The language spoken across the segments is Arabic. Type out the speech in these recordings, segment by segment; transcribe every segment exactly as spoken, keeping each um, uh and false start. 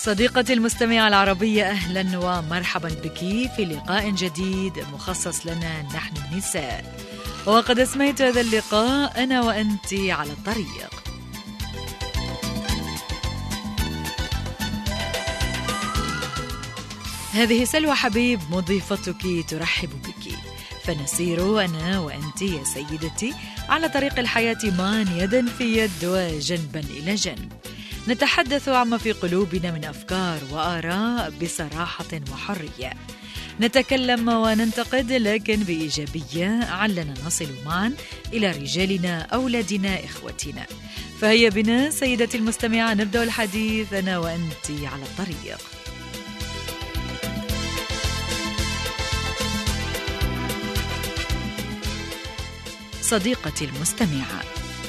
صديقتي المستمعة العربية، أهلا ومرحبا بك في لقاء جديد مخصص لنا نحن النساء. وقد أسميت هذا اللقاء أنا وأنت على الطريق. هذه سلوى حبيب مضيفتك ترحب بك، فنسير أنا وأنت يا سيدتي على طريق الحياة معا يدا في يد وجنبا إلى جنب، نتحدث عما في قلوبنا من أفكار وآراء بصراحة وحرية، نتكلم وننتقد لكن بإيجابية علنا نصل معا إلى رجالنا، أولادنا، إخوتنا. فهيا بنا سيدتي المستمعة نبدأ الحديث أنا وأنت على الطريق. صديقتي المستمعة،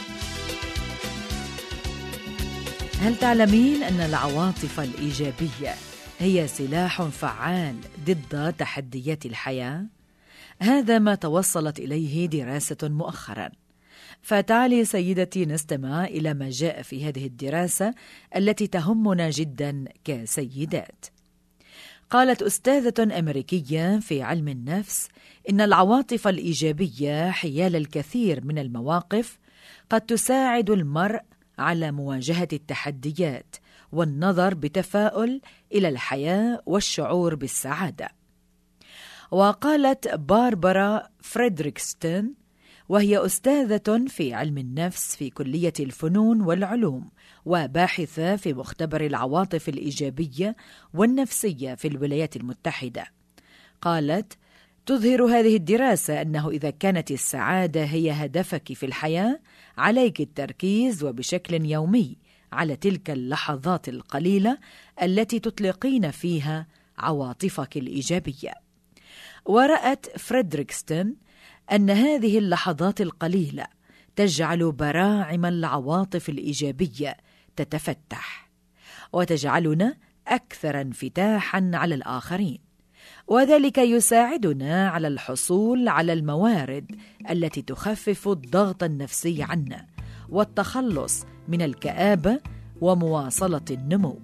هل تعلمين أن العواطف الإيجابية هي سلاح فعال ضد تحديات الحياة؟ هذا ما توصلت إليه دراسة مؤخرا، فتعالي سيدتي نستمع إلى ما جاء في هذه الدراسة التي تهمنا جدا كسيدات. قالت أستاذة أمريكية في علم النفس إن العواطف الإيجابية حيال الكثير من المواقف قد تساعد المرء على مواجهة التحديات والنظر بتفاؤل إلى الحياة والشعور بالسعادة. وقالت باربرا فريدريكسون، وهي أستاذة في علم النفس في كلية الفنون والعلوم وباحثة في مختبر العواطف الإيجابية والنفسية في الولايات المتحدة، قالت: تظهر هذه الدراسة أنه إذا كانت السعادة هي هدفك في الحياة، عليك التركيز وبشكل يومي على تلك اللحظات القليلة التي تطلقين فيها عواطفك الإيجابية. ورأت فريدريكسون أن هذه اللحظات القليلة تجعل براعم العواطف الإيجابية تتفتح وتجعلنا أكثر انفتاحاً على الآخرين، وذلك يساعدنا على الحصول على الموارد التي تخفف الضغط النفسي عنا والتخلص من الكآبة ومواصلة النمو.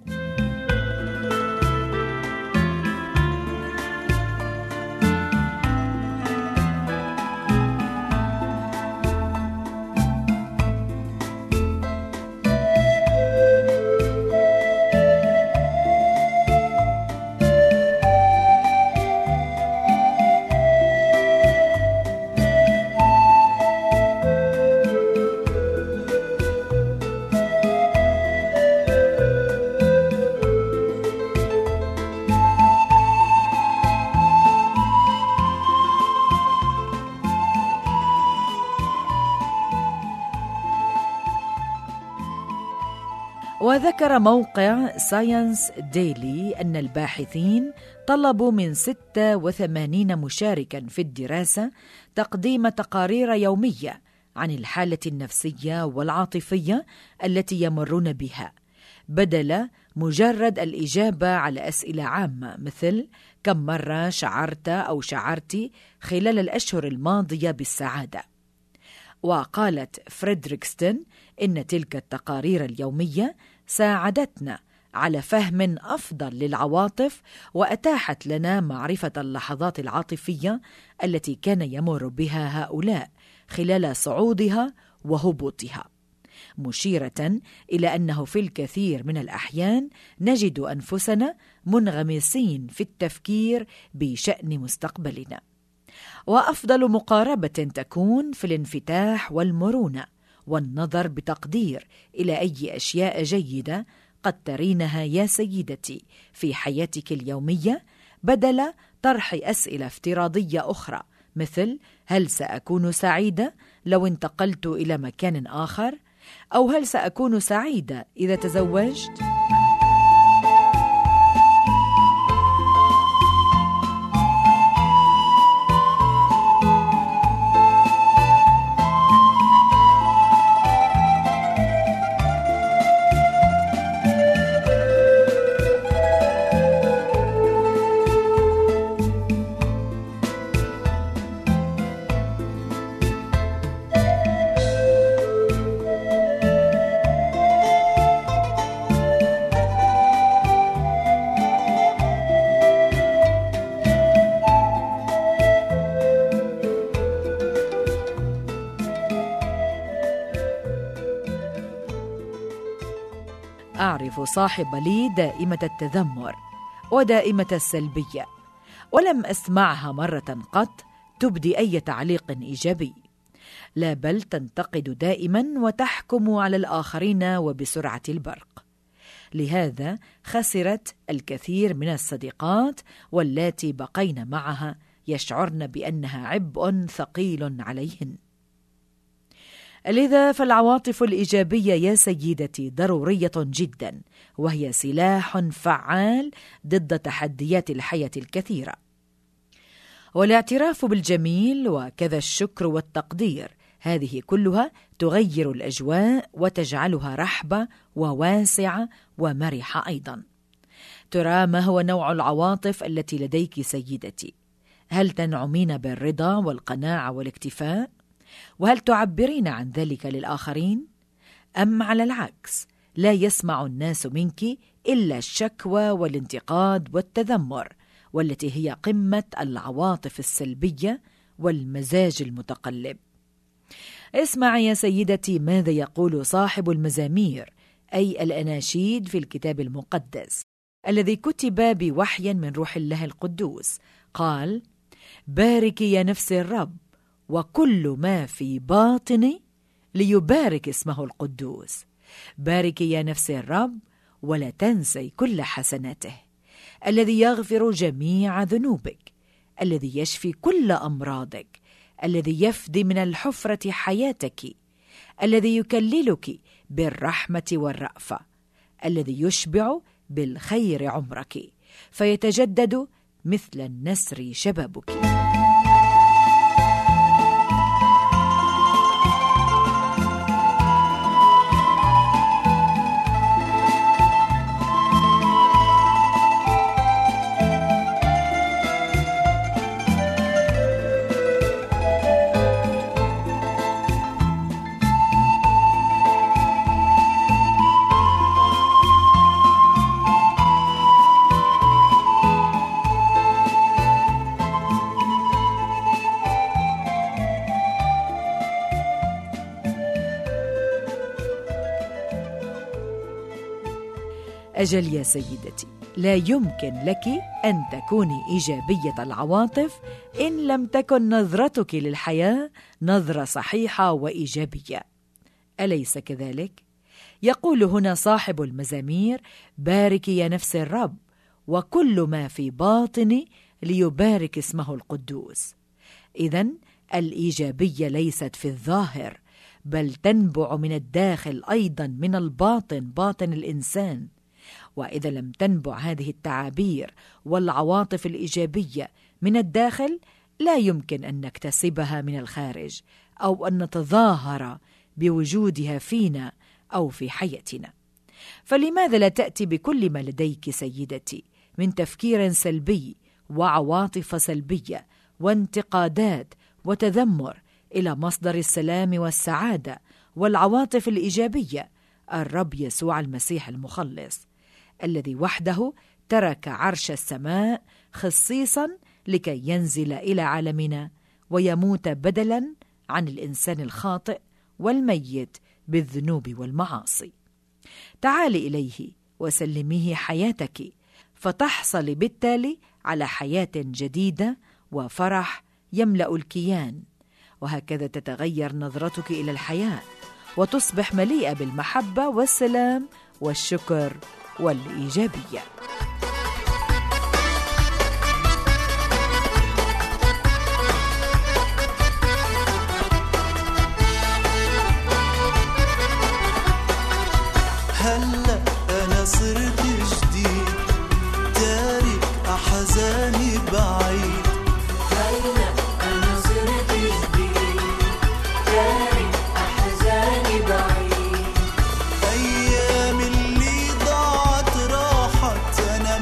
وذكر موقع ساينس ديلي أن الباحثين طلبوا من ستة وثمانين مشاركاً في الدراسة تقديم تقارير يومية عن الحالة النفسية والعاطفية التي يمرون بها، بدل مجرد الإجابة على أسئلة عامة مثل كم مرة شعرت أو شعرت خلال الأشهر الماضية بالسعادة. وقالت فريدريكسون إن تلك التقارير اليومية ساعدتنا على فهم أفضل للعواطف، وأتاحت لنا معرفة اللحظات العاطفية التي كان يمر بها هؤلاء خلال صعودها وهبوطها، مشيرة إلى أنه في الكثير من الأحيان نجد أنفسنا منغمسين في التفكير بشأن مستقبلنا. وأفضل مقاربة تكون في الانفتاح والمرونة والنظر بتقدير إلى أي أشياء جيدة قد ترينها يا سيدتي في حياتك اليومية، بدل طرح أسئلة افتراضية أخرى مثل هل سأكون سعيدة لو انتقلت إلى مكان آخر؟ أو هل سأكون سعيدة إذا تزوجت؟ أعرف صاحب لي دائمة التذمر ودائمة السلبية، ولم أسمعها مرة قط تبدي أي تعليق إيجابي، لا بل تنتقد دائما وتحكم على الآخرين وبسرعة البرق. لهذا خسرت الكثير من الصديقات واللاتي بقين معها يشعرن بأنها عبء ثقيل عليهن. لذا فالعواطف الإيجابية يا سيدتي ضرورية جدا، وهي سلاح فعال ضد تحديات الحياة الكثيرة. والاعتراف بالجميل وكذا الشكر والتقدير، هذه كلها تغير الأجواء وتجعلها رحبة وواسعة ومرحة أيضا. ترى ما هو نوع العواطف التي لديك سيدتي؟ هل تنعمين بالرضا والقناعة والاكتفاء؟ وهل تعبرين عن ذلك للآخرين؟ أم على العكس لا يسمع الناس منك إلا الشكوى والانتقاد والتذمر، والتي هي قمة العواطف السلبية والمزاج المتقلب؟ اسمعي يا سيدتي ماذا يقول صاحب المزامير، أي الأناشيد في الكتاب المقدس الذي كتب بوحي من روح الله القدوس. قال: باركي يا نفس الرب وكل ما في باطني ليبارك اسمه القدوس. باركي يا نفس الرب ولا تنسي كل حسناته، الذي يغفر جميع ذنوبك، الذي يشفي كل أمراضك، الذي يفدي من الحفرة حياتك، الذي يكللك بالرحمة والرأفة، الذي يشبع بالخير عمرك، فيتجدد مثل النسر شبابك. أجل يا سيدتي، لا يمكن لك أن تكوني إيجابية العواطف إن لم تكن نظرتك للحياة نظرة صحيحة وإيجابية، أليس كذلك؟ يقول هنا صاحب المزامير: باركي يا نفس الرب وكل ما في باطني ليبارك اسمه القدوس. إذن الإيجابية ليست في الظاهر، بل تنبع من الداخل أيضا، من الباطن، باطن الإنسان. وإذا لم تنبع هذه التعابير والعواطف الإيجابية من الداخل، لا يمكن أن نكتسبها من الخارج أو أن نتظاهر بوجودها فينا أو في حياتنا. فلماذا لا تأتي بكل ما لديك سيدتي من تفكير سلبي وعواطف سلبية وانتقادات وتذمر إلى مصدر السلام والسعادة والعواطف الإيجابية، الرب يسوع المسيح المخلص، الذي وحده ترك عرش السماء خصيصا لكي ينزل إلى عالمنا ويموت بدلا عن الإنسان الخاطئ والميت بالذنوب والمعاصي. تعالي إليه وسلميه حياتك، فتحصل بالتالي على حياة جديدة وفرح يملأ الكيان، وهكذا تتغير نظرتك إلى الحياة وتصبح مليئة بالمحبة والسلام والشكر والإيجابية. هلا أنا صرت جديد، تارك أحزاني بعيد. هلا أنا صرت جديد، تارك أحزاني بعيد. أيام اللي ضاعت راحت، أنا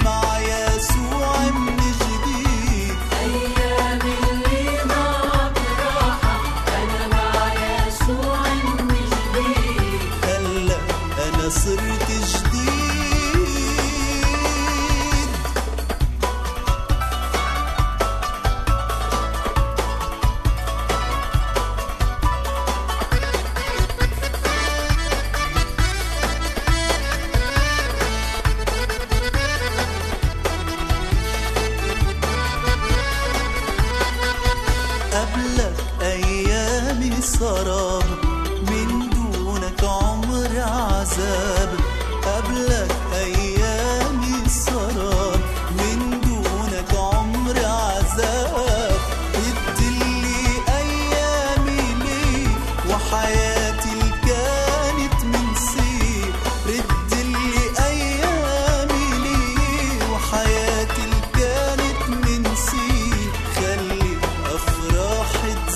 سراب، من دونك عمر عذاب، قبلك أيامي سراب، من دونك عمر عذاب، ادلي أيامي ليه وحياتي اللي كانت من سير، ردلي أيامي ليه وحياتي اللي كانت من سير، خلي أفراح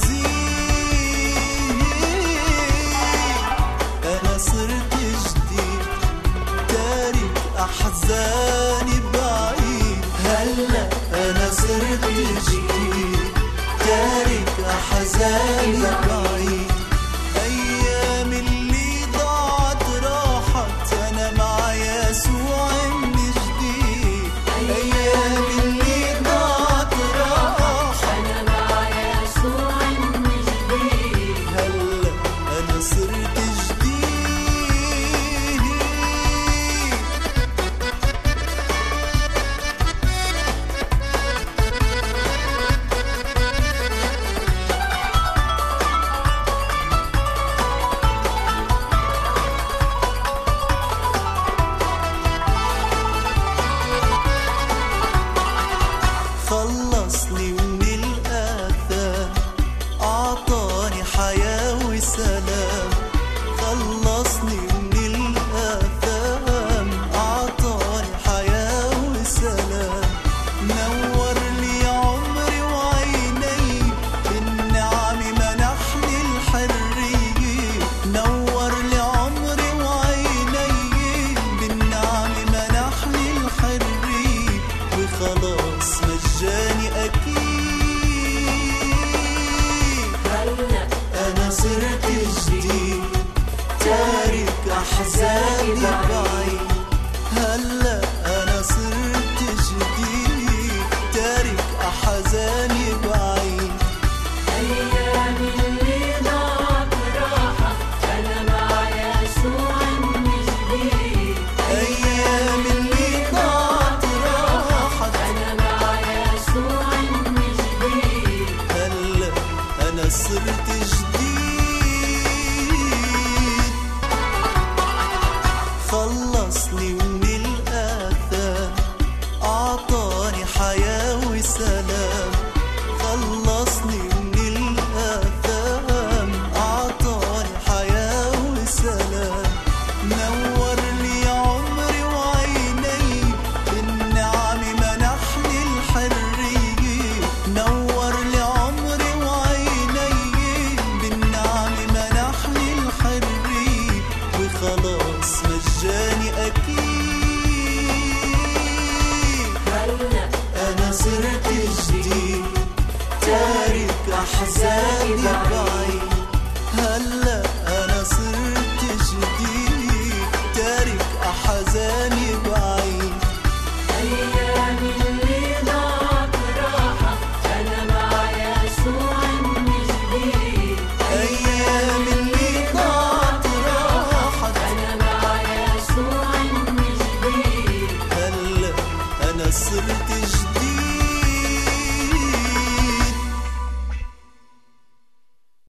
تزيد. أنا صرت جديد تارك أحزاني بعيد، هلا أنا صرت جديد تارك أحزاني بعيد، أيام اللي ضاعت راحت أنا مع يسوع من جديد، أيام اللي ضاعت راحت أنا مع يسوع من جديد، هلا أنا صرت جديد. خلصني من الآثام، أعطاني حياة وسلام، خلصني من الآثام، أعطاني حياة وسلام، نور لي عمري وعيني، بالنعم منحني الحرية، نور لي عمري وعيني، بالنعم منحني الحرية، وخلاص مجاني أكيد. هلا أنا صرت جديد تارك أحزاني بعيد، هلا أنا صرت جديد تارك أحزاني بعيد، أيام اللي ضاعت راحة أنا مع يسوع من جديد، أيام اللي ضاعت راحت أنا مع يسوع من جديد، هلا أنا صرت جديد. خلصني من الآثام، أعطاني حياة وسلام، خلصني من الآثام، أعطاني حياة وسلام، نور لي عمري وعيني، بالنعم منحني الحرية، نور لي عمري وعيني، بالنعم منحني الحرية، وخلاص مجاني أكيد. هلا أنا صرت جديد تارك أحزاني بعيد،